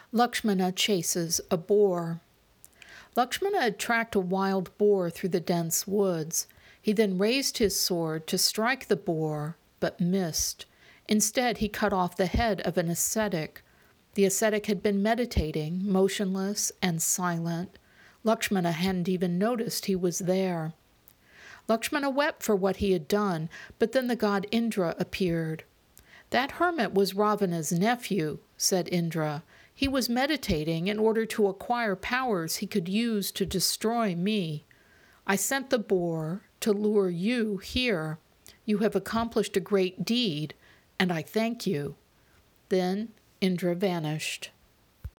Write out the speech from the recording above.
Lakshmana chases a boar. Lakshmana had tracked a wild boar through the dense woods. He then raised his sword to strike the boar, but missed. Instead, he cut off the head of an ascetic. The ascetic had been meditating, motionless and silent. Lakshmana hadn't even noticed he was there. Lakshmana wept for what he had done, but then the god Indra appeared. "That hermit was Ravana's nephew," said Indra. "He was meditating in order to acquire powers he could use to destroy me. I sent the boar to lure you here. You have accomplished a great deed, and I thank you." Then Indra vanished.